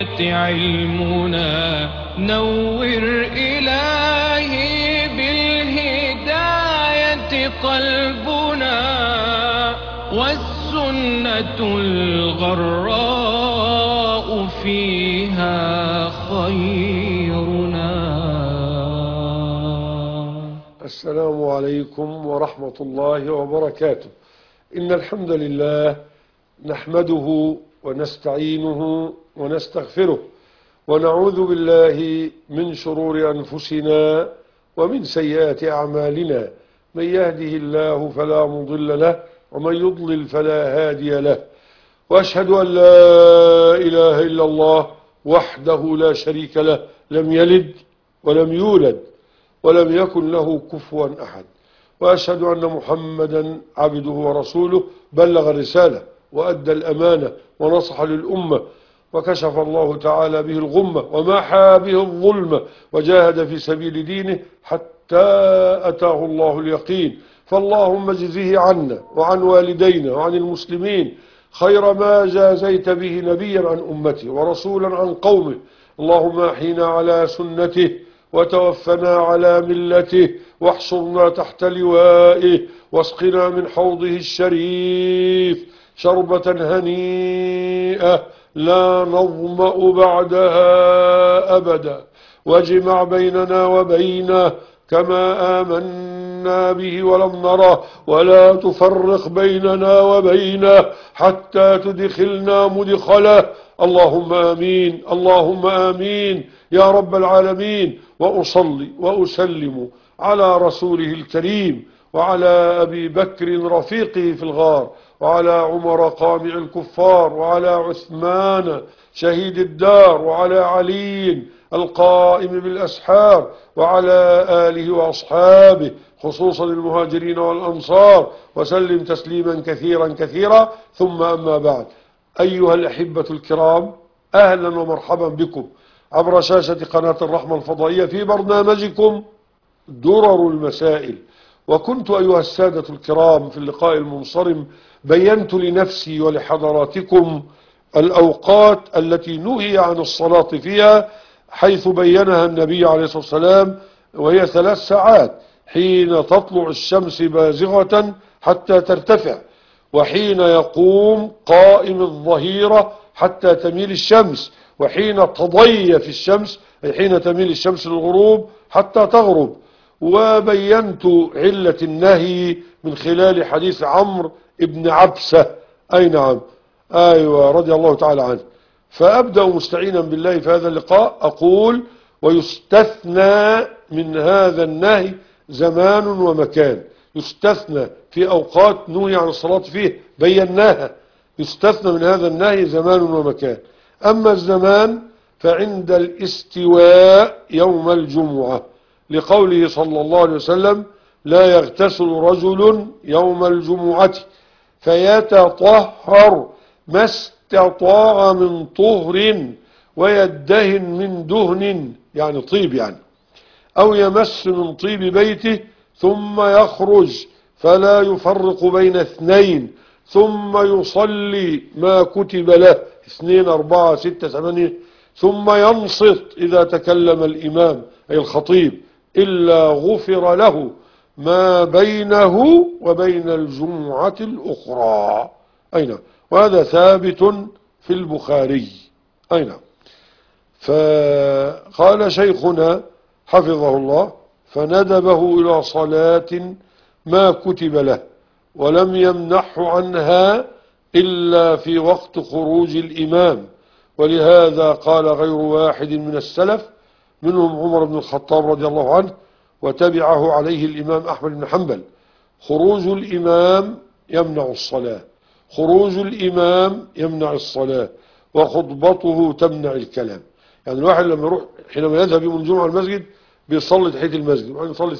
علمنا نور إلهي بالهداية قلبنا والسنة الغراء فيها خيرنا. السلام عليكم ورحمة الله وبركاته. إن الحمد لله نحمده ونستعينه ونستغفره ونعوذ بالله من شرور أنفسنا ومن سيئات أعمالنا، من يهده الله فلا مضل له ومن يضلل فلا هادي له، وأشهد أن لا إله إلا الله وحده لا شريك له، لم يلد ولم يولد ولم يكن له كفوا أحد، وأشهد أن محمدا عبده ورسوله، بلغ الرسالة وأدى الأمانة ونصح للأمة وكشف الله تعالى به الغمة ومحى به الظلمة وجاهد في سبيل دينه حتى أتاه الله اليقين. فاللهم اجزه عنا وعن والدينا وعن المسلمين خير ما جازيت به نبيا عن أمته ورسولا عن قومه. اللهم أحينا على سنته وتوفنا على ملته واحشرنا تحت لوائه واسقنا من حوضه الشريف شربة هنيئة لا نظمأ بعدها أبدا، واجمع بيننا وبينه كما آمنا به ولم نره، ولا تفرق بيننا وبينه حتى تدخلنا مدخله. اللهم آمين، اللهم آمين يا رب العالمين. وأصلي وأسلم على رسوله الكريم وعلى أبي بكر رفيقه في الغار وعلى عمر قامع الكفار وعلى عثمان شهيد الدار وعلى علي القائم بالأسحار وعلى آله وأصحابه خصوصا المهاجرين والأنصار وسلم تسليما كثيرا كثيرا. ثم أما بعد، أيها الأحبة الكرام، أهلا ومرحبا بكم عبر شاشة قناة الرحمة الفضائية في برنامجكم درر المسائل. وكنت أيها السادة الكرام في اللقاء المنصرم بينت لنفسي ولحضراتكم الأوقات التي نهي عن الصلاة فيها، حيث بينها النبي عليه الصلاة والسلام، وهي 3 ساعات: حين تطلع الشمس بازغة حتى ترتفع، وحين يقوم قائم الظهيرة حتى تميل الشمس، وحين تضيف الشمس أي حين تميل الشمس للغروب حتى تغرب. وبينت علة النهي من خلال حديث عمرو بن عبسة، أي نعم، أيوة، رضي الله تعالى عنه. فأبدأ مستعينا بالله في هذا اللقاء أقول: ويستثنى من هذا النهي زمان ومكان. يستثنى في أوقات نهي عن الصلاة فيه بيناها، يستثنى من هذا النهي زمان ومكان. أما الزمان فعند الاستواء يوم الجمعة، لقوله صلى الله عليه وسلم: لا يغتسل رجل يوم الجمعة فيتطهر ما استطاع من طهر ويدهن من دهن، يعني طيب يعني، أو يمس من طيب بيته ثم يخرج فلا يفرق بين 2، ثم يصلي ما كتب له 2 4 6 8، ثم ينصت إذا تكلم الإمام أي الخطيب إلا غفر له ما بينه وبين الجمعة الأخرى. أين؟ وهذا ثابت في البخاري. أين؟ فقال شيخنا حفظه الله: فندبه إلى صلاة ما كتب له ولم يمنحه عنها إلا في وقت خروج الإمام. ولهذا قال غير واحد من السلف، منهم عمر بن الخطاب رضي الله عنه، وتبعه عليه الإمام أحمد بن حنبل: خروج الإمام يمنع الصلاة، خروج الإمام يمنع الصلاة، وخطبته تمنع الكلام. يعني الواحد لما يروح حينما يذهب يوم الجمعة المسجد بيصلي تحية المسجد، وبعدين يصلي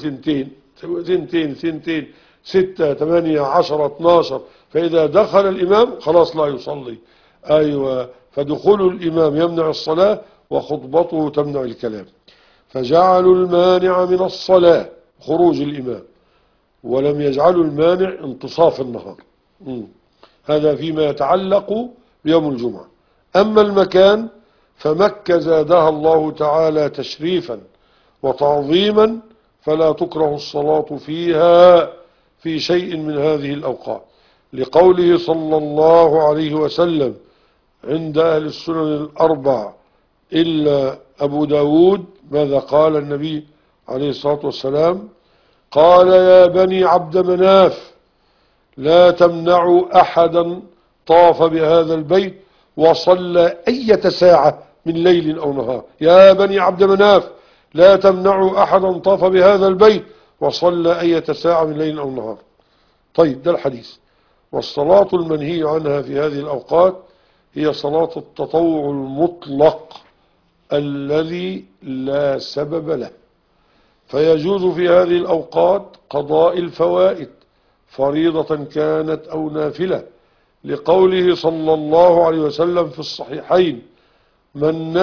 2 6 8 10 12، فإذا دخل الإمام خلاص لا يصلي. أيوة، فدخول الإمام يمنع الصلاة وخطبته تمنع الكلام. فجعلوا المانع من الصلاة خروج الإمام، ولم يجعلوا المانع انتصاف النهار. هذا فيما يتعلق بيوم الجمعة. أما المكان فمكة زادها الله تعالى تشريفا وتعظيما، فلا تكره الصلاة فيها في شيء من هذه الأوقات، لقوله صلى الله عليه وسلم عند أهل السنن الأربع إلا أبو داود، ماذا قال النبي عليه الصلاة والسلام؟ قال: يا بني عبد مناف لا تمنعوا أحدا طاف بهذا البيت وصلى أية ساعة من ليل أو نهار. يا بني عبد مناف لا تمنعوا أحدا طاف بهذا البيت وصلى أية ساعة من ليل أو نهار. طيب، ده الحديث. والصلاة المنهي عنها في هذه الأوقات هي صلاة التطوع المطلق الذي لا سبب له، فيجوز في هذه الأوقات قضاء الفوائد فريضة كانت أو نافلة، لقوله صلى الله عليه وسلم في الصحيحين: من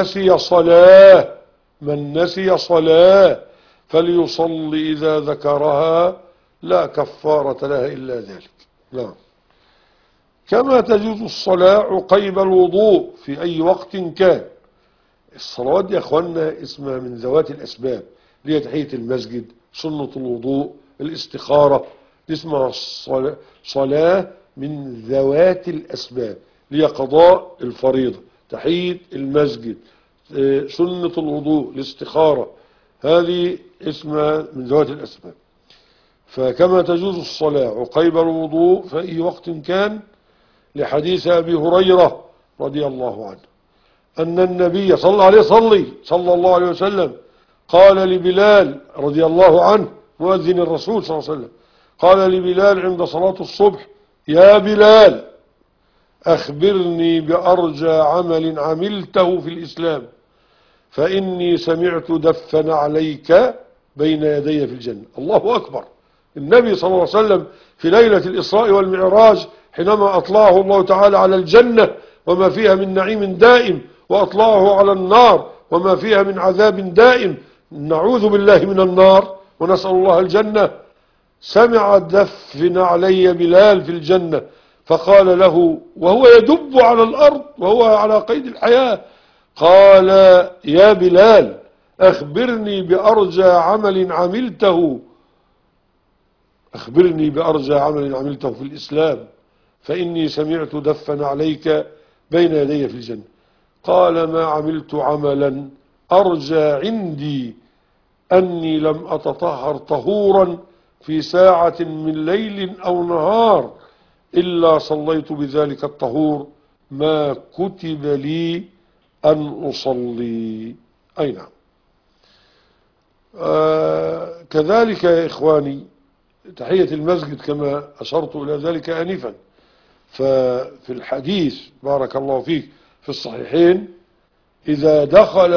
نسي صلاة فليصلي إذا ذكرها لا كفارة لها إلا ذلك. نعم. كما تجوز الصلاة عقيب الوضوء في أي وقت كان. الصلوات دي يا أخوانا اسمها من ذوات الأسباب، اللي هي تحية المسجد، سنة الوضوء، الاستخارة، دي اسمها صلاة من ذوات الأسباب، اللي هي قضاء الفريضة، تحية المسجد، سنة الوضوء، الاستخارة، هذه اسمها من ذوات الأسباب. فكما تجوز الصلاة عقيب الوضوء في أي وقت كان، لحديث أبي هريرة رضي الله عنه أن النبي صلى الله عليه وسلم قال لبلال رضي الله عنه مؤذن الرسول صلى الله عليه وسلم، قال لبلال عند صلاة الصبح: يا بلال أخبرني بأرجى عمل عملته في الإسلام، فإني سمعت دفن عليك بين يدي في الجنة. الله أكبر. النبي صلى الله عليه وسلم في ليلة الإسراء والمعراج حينما أطلعه الله تعالى على الجنة وما فيها من نعيم دائم، وأطلعه على النار وما فيها من عذاب دائم، نعوذ بالله من النار ونسأل الله الجنة، سمع دفن علي بلال في الجنة، فقال له وهو يدب على الأرض وهو على قيد الحياة، قال: يا بلال أخبرني بأرجى عمل عملته في الإسلام، فإني سمعت دفن عليك بين يدي في الجنة. قال: ما عملت عملا أرجى عندي أني لم أتطهر طهورا في ساعة من ليل أو نهار إلا صليت بذلك الطهور ما كتب لي أن أصلي. أي نعم. كذلك يا إخواني تحية المسجد كما أشرت إلى ذلك آنفا، ففي الحديث بارك الله فيك في الصحيحين: إذا دخل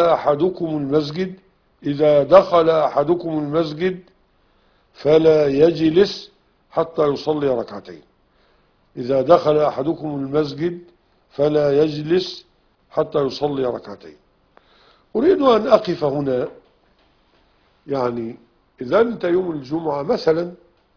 أحدكم المسجد فلا يجلس حتى يصلي ركعتين. إذا دخل أحدكم المسجد فلا يجلس حتى يصلي ركعتين. أريد أن أقف هنا. يعني إذا أنت يوم الجمعة مثلا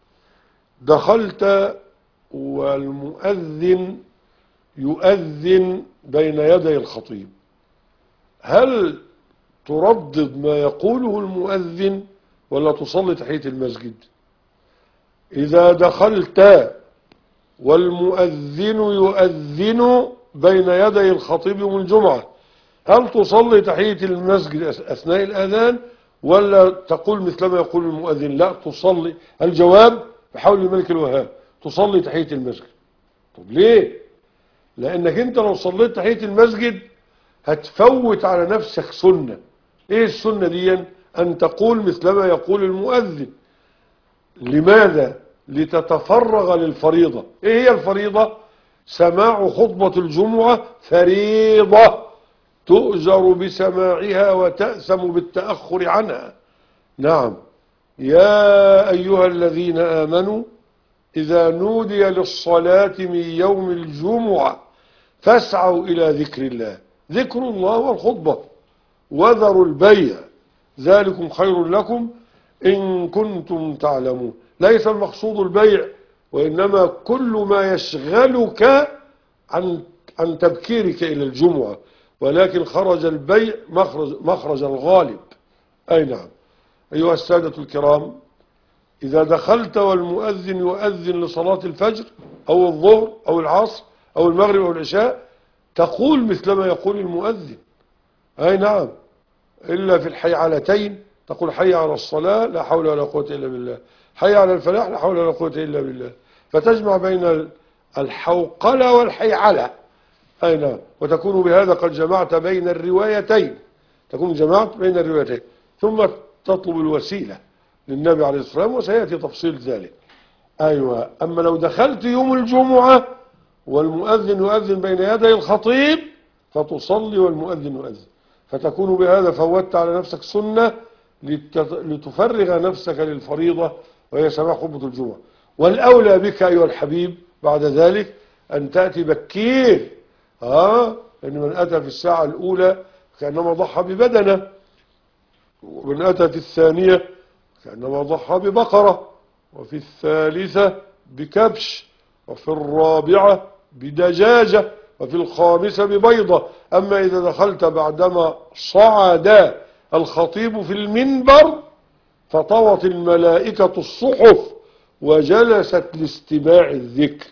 دخلت والمؤذن يؤذن بين يدي الخطيب، هل تردد ما يقوله المؤذن ولا تصلي تحية المسجد؟ إذا دخلت والمؤذن يؤذن بين يدي الخطيب يوم الجمعة، هل تصلي تحية المسجد أثناء الأذان ولا تقول مثلما يقول المؤذن؟ لا، تصلي. الجواب بحول الملك الوهاب: تصلي تحية المسجد. طب ليه؟ لأنك أنت لو صليت تحية المسجد هتفوت على نفسك سنة. إيه السنة دي؟ أن تقول مثلما يقول المؤذن. لماذا؟ لتتفرغ للفريضة. إيه هي الفريضة؟ سماع خطبة الجمعة فريضة تؤجر بسماعها وتأثم بالتأخر عنها. نعم. يا أيها الذين آمنوا إذا نودي للصلاة من يوم الجمعة فاسعوا إلى ذكر الله، ذكر الله والخطبة، وذروا البيع ذلكم خير لكم إن كنتم تعلمون. ليس المقصود البيع، وإنما كل ما يشغلك عن تبكيرك إلى الجمعة ولكن خرج البيع مخرج الغالب. أي نعم. أيها السادة الكرام، إذا دخلت والمؤذن يؤذن لصلاة الفجر أو الظهر أو العصر أو المغرب أو العشاء، تقول مثلما يقول المؤذن. أي نعم، إلا في الحيعلتين تقول حي على الصلاة لا حول ولا قوة إلا بالله، حي على الفلاح لا حول ولا قوة إلا بالله، فتجمع بين الحوقلة والحيعلة. أي نعم، وتكون بهذا قد جمعت بين الروايتين، تكون جمعت بين الروايتين، ثم تطلب الوسيلة للنبي عليه الصلاة والسلام، وسيأتي تفصيل ذلك. أيوة. أما لو دخلت يوم الجمعة والمؤذن يؤذن بين يدي الخطيب فتصلي والمؤذن يؤذن، فتكون بهذا فوتت على نفسك سنة لتفرغ نفسك للفريضة وهي سماع خطبة الجمعة. والأولى بك أيها الحبيب بعد ذلك أن تأتي بكير، لأن من أتى في الساعة الأولى كأنما ضحى ببدنه، ومن أتى في الثانية كأنما ضحى ببقرة، وفي الثالثة بكبش، وفي الرابعة بدجاجة، وفي الخامسة ببيضة. أما إذا دخلت بعدما صعد الخطيب في المنبر فطوت الملائكة الصحف وجلست لاستماع الذكر،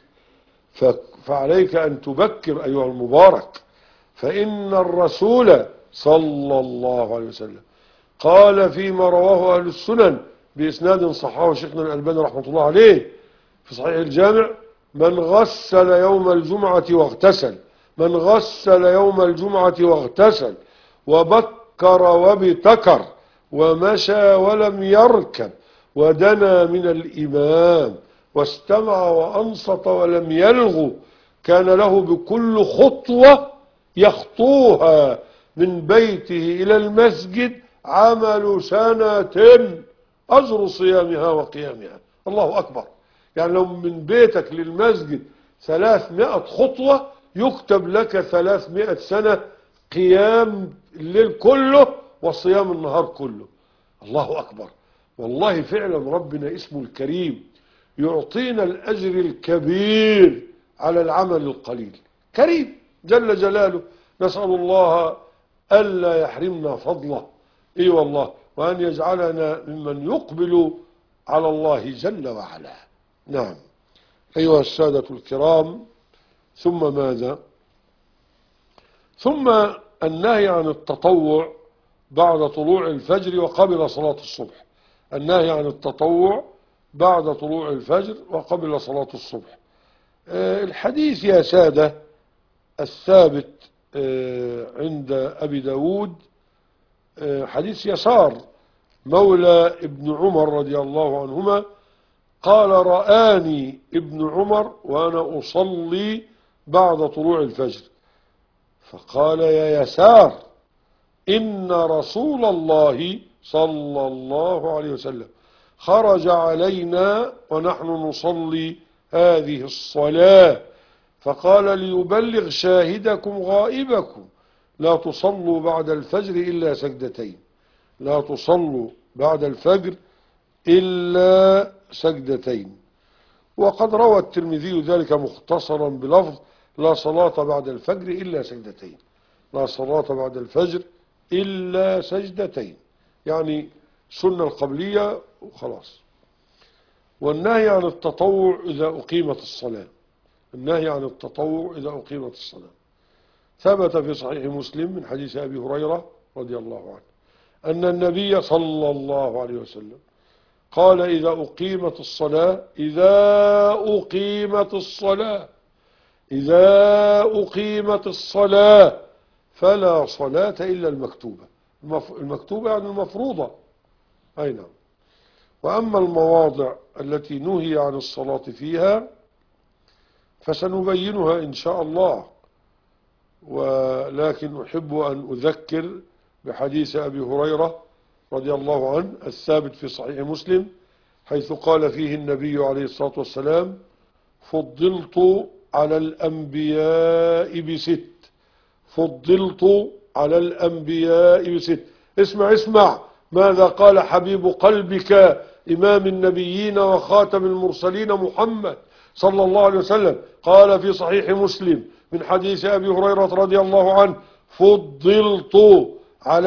فعليك أن تبكر أيها المبارك، فإن الرسول صلى الله عليه وسلم قال فيما رواه أهل السنن بإسناد صححه شيخنا الألباني رحمة الله عليه في صحيح الجامع: من غسل يوم الجمعة واغتسل، من غسل يوم الجمعة واغتسل وبكر وابتكر ومشى ولم يركب ودنا من الإمام واستمع وأنصت ولم يلغو، كان له بكل خطوة يخطوها من بيته إلى المسجد عمل سنة، أجر صيامها وقيامها. الله أكبر. يعني لو من بيتك للمسجد 300 خطوة يكتب لك 300 سنة قيام الليل كله وصيام النهار كله. الله أكبر. والله فعلا ربنا اسمه الكريم يعطينا الأجر الكبير على العمل القليل. كريم جل جلاله، نسأل الله ألا يحرمنا فضله. إي والله، وأن يجعلنا ممن يقبل على الله جل وعلا. نعم. أيها السادة الكرام، ثم ماذا؟ ثم النهي عن التطوع بعد طلوع الفجر وقبل صلاة الصبح. النهي عن التطوع بعد طلوع الفجر وقبل صلاة الصبح. الحديث يا سادة الثابت عند أبي داود، حديث يسار مولى ابن عمر رضي الله عنهما قال: رآني ابن عمر وأنا أصلي بعد طلوع الفجر فقال: يا يسار، إن رسول الله صلى الله عليه وسلم خرج علينا ونحن نصلي هذه الصلاة فقال: ليبلغ شاهدكم غائبكم، لا تصلوا بعد الفجر إلا سجدتين، لا تصلوا بعد الفجر إلا سجدتين. وقد روى الترمذي ذلك مختصرا بلفظ: لا صلاة بعد الفجر إلا سجدتين، لا صلاة بعد الفجر إلا سجدتين، يعني سنة القبلية وخلاص. والنهي عن التطوع إذا أقيمت الصلاة، النهي عن التطوع إذا أقيمت الصلاة ثبت في صحيح مسلم من حديث أبي هريرة رضي الله عنه أن النبي صلى الله عليه وسلم قال: إذا أقيمت الصلاة، إذا أقيمت الصلاة، إذا أقيمت الصلاة فلا صلاة إلا المكتوبة. المكتوبة يعني المفروضة. أي نعم. وأما المواضع التي نهي عن الصلاة فيها فسنبينها إن شاء الله، ولكن أحب أن أذكر بحديث أبي هريرة رضي الله عنه الثابت في صحيح مسلم، حيث قال فيه النبي عليه الصلاة والسلام: فضلت على الأنبياء بست، فضلت على الأنبياء بست. اسمع ماذا قال حبيب قلبك إمام النبيين وخاتم المرسلين محمد صلى الله عليه وسلم. قال في صحيح مسلم من حديث أبي هريرة رضي الله عنه: فضلت على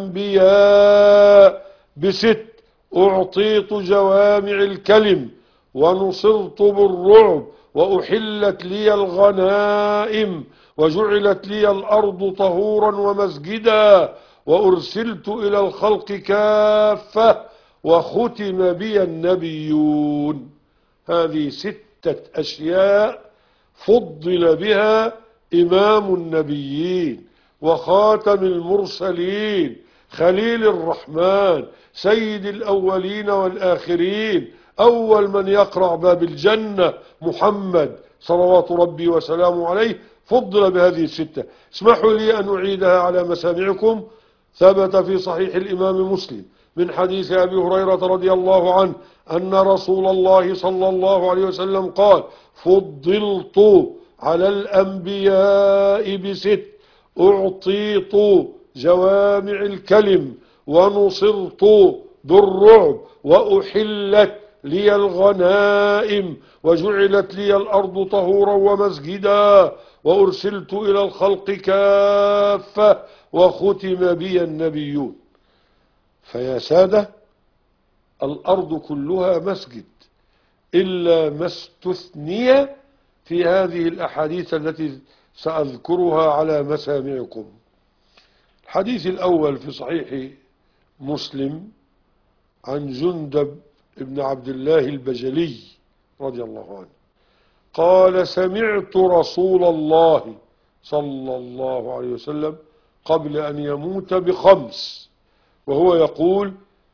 الأنبياء ب6، أعطيت جوامع الكلم، ونصرت بالرعب، وأحلت لي الغنائم، وجعلت لي الأرض طهورا ومسجدا، وأرسلت إلى الخلق كافة، وختم بي النبيون. هذه 6 أشياء فضل بها إمام النبيين وخاتم المرسلين، خليل الرحمن، سيد الأولين والآخرين، أول من يقرع باب الجنة محمد صلوات ربي وسلامه عليه، فضل بهذه 6. اسمحوا لي أن أعيدها على مسامعكم. ثبت في صحيح الإمام مسلم من حديث أبي هريرة رضي الله عنه أن رسول الله صلى الله عليه وسلم قال: فضلت على الأنبياء ب6، أعطيت جوامع الكلم، ونصرت بالرعب، وأحلت لي الغنائم، وجعلت لي الأرض طهورا ومسجدا، وأرسلت إلى الخلق كافة، وختم بي النبيون. فيا سادة، الأرض كلها مسجد إلا ما استثني في هذه الأحاديث التي سأذكرها على مسامعكم. الحديث الأول في صحيح مسلم عن جندب بن عبد الله البجلي رضي الله عنه قال: سمعت رسول الله صلى الله عليه وسلم قبل أن يموت ب5 وهو يقول: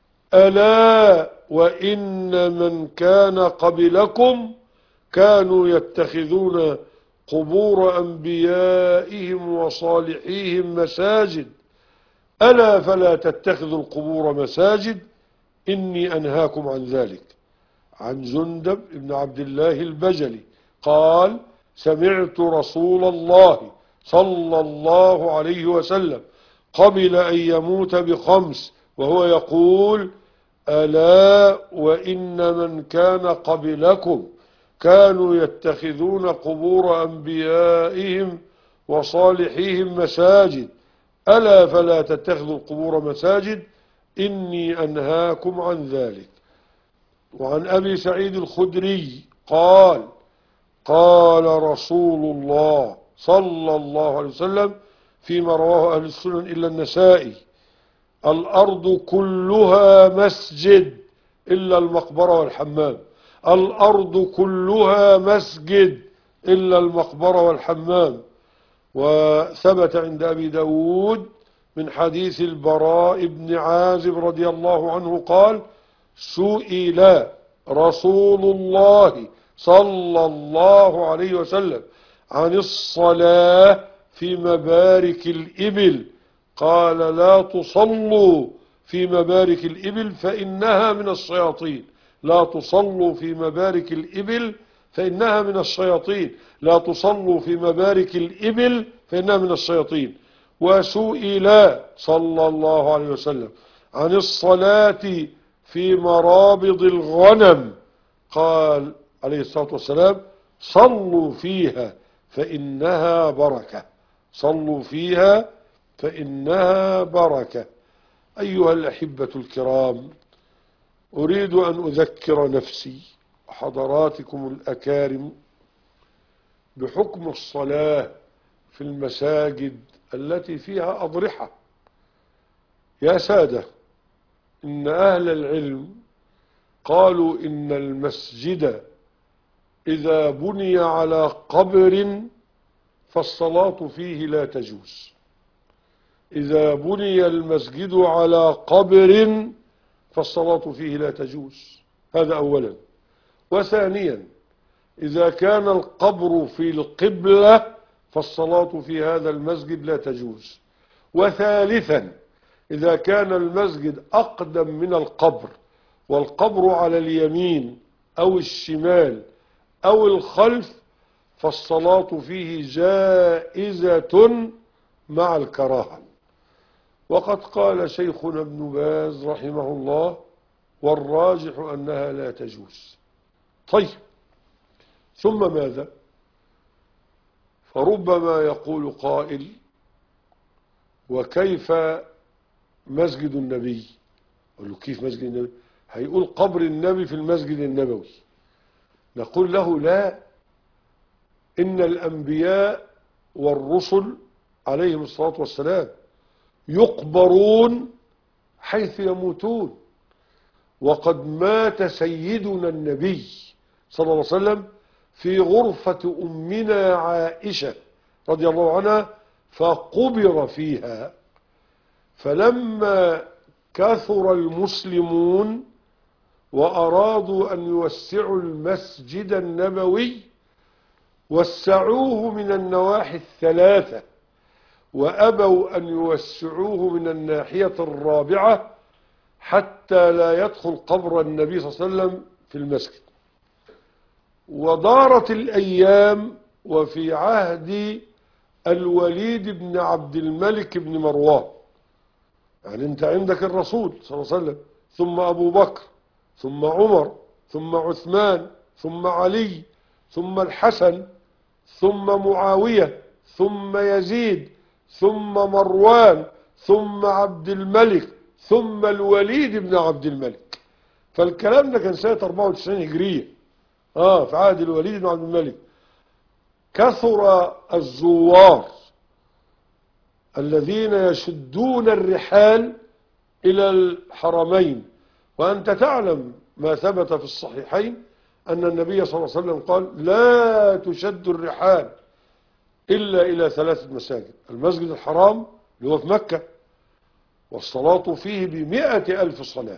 ألا وإن من كان قبلكم كانوا يتخذون قبور أنبيائهم وصالحيهم مساجد، ألا فلا تتخذوا القبور مساجد، إني أنهاكم عن ذلك. عن جندب بن عبد الله البجلي قال: سمعت رسول الله صلى الله عليه وسلم قبل أن يموت ب5 وهو يقول: ألا وإن من كان قبلكم كانوا يتخذون قبور أنبيائهم وصالحيهم مساجد، ألا فلا تتخذوا القبور مساجد، إني أنهاكم عن ذلك. وعن أبي سعيد الخدري قال: قال رسول الله صلى الله عليه وسلم فيما رواه أهل السنن إلا النسائي: الأرض كلها مسجد إلا المقبرة والحمام. الأرض كلها مسجد إلا المقبرة والحمام. وثبت عند أبي داود من حديث البراء بن عازب رضي الله عنه قال: سئل رسول الله صلى الله عليه وسلم عن الصلاة في مبارك الإبل، قال: لا تصلوا في مبارك الإبل فإنها من الشياطين. لا تصلوا في مبارك الإبل فإنها من الشياطين. لا تصلوا في مبارك الإبل فإنها من الشياطين. وسئل صلى الله عليه وسلم عن الصلاة في مرابض الغنم، قال عليه الصلاة والسلام: صلوا فيها فإنها بركة. صلوا فيها فإنها بركة. أيها الأحبة الكرام، أريد أن أذكر نفسي وحضراتكم الأكارم بحكم الصلاة في المساجد التي فيها أضرحة. يا سادة، إن أهل العلم قالوا إن المسجد إذا بني على قبر فالصلاة فيه لا تجوز. إذا بني المسجد على قبر فالصلاة فيه لا تجوز. هذا أولا. وثانيا، إذا كان القبر في القبلة فالصلاة في هذا المسجد لا تجوز. وثالثا، إذا كان المسجد أقدم من القبر والقبر على اليمين أو الشمال أو الخلف فالصلاة فيه جائزة مع الكراهة. وقد قال شيخنا ابن باز رحمه الله: والراجح أنها لا تجوز. طيب، ثم ماذا؟ فربما يقول قائل: وكيف مسجد النبي؟ أقول له كيف مسجد النبي؟ هيقول قبر النبي في المسجد النبوي. نقول له لا، إن الأنبياء والرسل عليهم الصلاة والسلام يقبرون حيث يموتون، وقد مات سيدنا النبي صلى الله عليه وسلم في غرفة أمنا عائشة رضي الله عنها فقبر فيها. فلما كثر المسلمون وأرادوا أن يوسعوا المسجد النبوي وسعوه من النواحي الثلاثة، وأبوا أن يوسعوه من الناحية الرابعة حتى لا يدخل قبر النبي صلى الله عليه وسلم في المسجد. ودارت الأيام، وفي عهد الوليد بن عبد الملك بن مروان، يعني أنت عندك الرسول صلى الله عليه وسلم، ثم أبو بكر، ثم عمر، ثم عثمان، ثم علي، ثم الحسن، ثم معاوية، ثم يزيد، ثم مروان، ثم عبد الملك، ثم الوليد بن عبد الملك. فالكلام ده كان سنة 94 هجرية، في عهد الوليد بن عبد الملك. كثر الزوار الذين يشدون الرحال إلى الحرمين، وأنت تعلم ما ثبت في الصحيحين أن النبي صلى الله عليه وسلم قال لا تشد الرحال إلا إلى 3 مساجد: المسجد الحرام اللي هو في مكة، والصلاة فيه ب100,000 صلاة،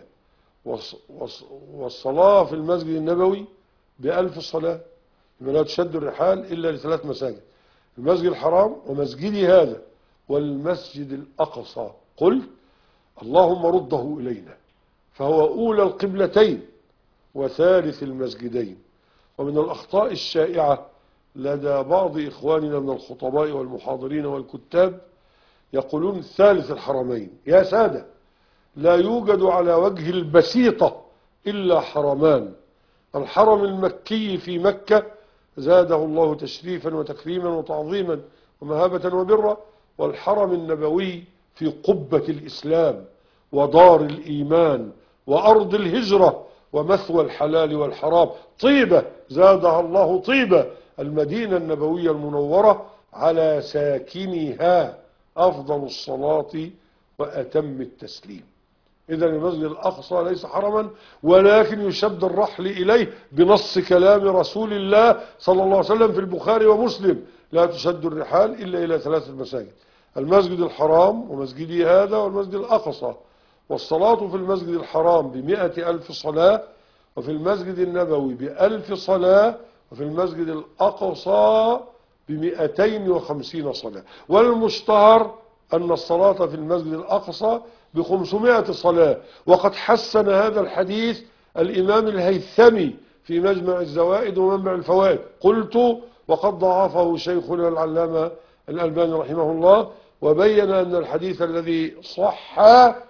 والصلاة في المسجد النبوي ب1000 صلاة. لا تشد الرحال إلا ل3 مساجد: المسجد الحرام ومسجدي هذا والمسجد الأقصى. قل اللهم رده إلينا، فهو أولى القبلتين وثالث المسجدين. ومن الأخطاء الشائعة لدى بعض إخواننا من الخطباء والمحاضرين والكتاب يقولون ثالث الحرمين. يا سادة، لا يوجد على وجه البسيطة إلا حرمان: الحرم المكي في مكة زاده الله تشريفا وتكريما وتعظيما ومهابة وبرا، والحرم النبوي في قبة الإسلام ودار الإيمان وأرض الهجرة ومثوى الحلال والحرام، طيبة زادها الله طيبة، المدينة النبوية المنورة على ساكنها أفضل الصلاة وأتم التسليم. إذن المسجد الأقصى ليس حرما، ولكن يشد الرحل إليه بنص كلام رسول الله صلى الله عليه وسلم في البخاري ومسلم: لا تشد الرحال إلا إلى 3 مساجد: المسجد الحرام ومسجدي هذا والمسجد الأقصى. والصلاة في المسجد الحرام ب100,000 صلاة، وفي المسجد النبوي ب1000 صلاة، وفي المسجد الأقصى ب250 صلاة. والمشتهر أن الصلاة في المسجد الأقصى ب500 صلاة، وقد حسن هذا الحديث الإمام الهيثمي في مجمع الزوائد ومنبع الفوائد. قلت وقد ضعفه شيخنا العلامة الألباني رحمه الله، وبين أن الحديث الذي صح: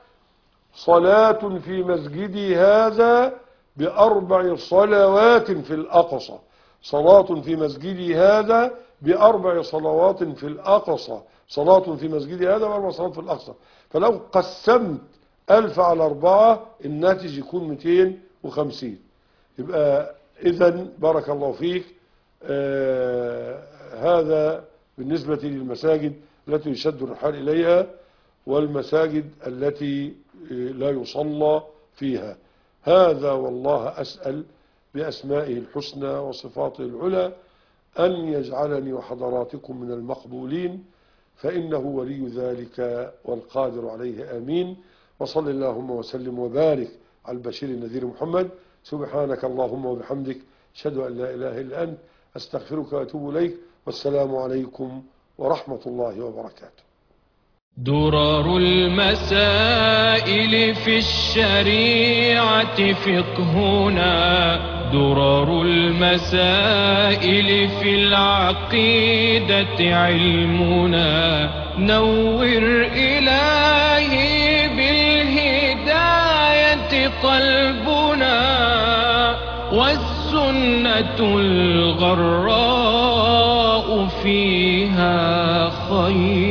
صلاة في مسجدي هذا ب4 صلوات في الأقصى، صلاة في مسجدي هذا ب4 صلوات في الأقصى، صلاة في مسجدي هذا ب4 صلوات في الأقصى. فلو قسمت 1000 على 4 الناتج يكون 250. يبقى إذن بارك الله فيك، هذا بالنسبة للمساجد التي يشد الرحال إليها والمساجد التي لا يصلى فيها. هذا والله أسأل بأسمائه الحسنى وصفاته العلى أن يجعلني وحضراتكم من المقبولين، فإنه ولي ذلك والقادر عليه. آمين. وصل اللهم وسلم وبارك على البشير النذير محمد. سبحانك اللهم وبحمدك، أشهد أن لا إله إلا أنت، أستغفرك وأتوب إليك. والسلام عليكم ورحمة الله وبركاته. درر المسائل في الشريعة فقهنا، درر المسائل في العقيدة علمنا، نور إلهي بالهداية قلبنا، والسنة الغراء فيها خير.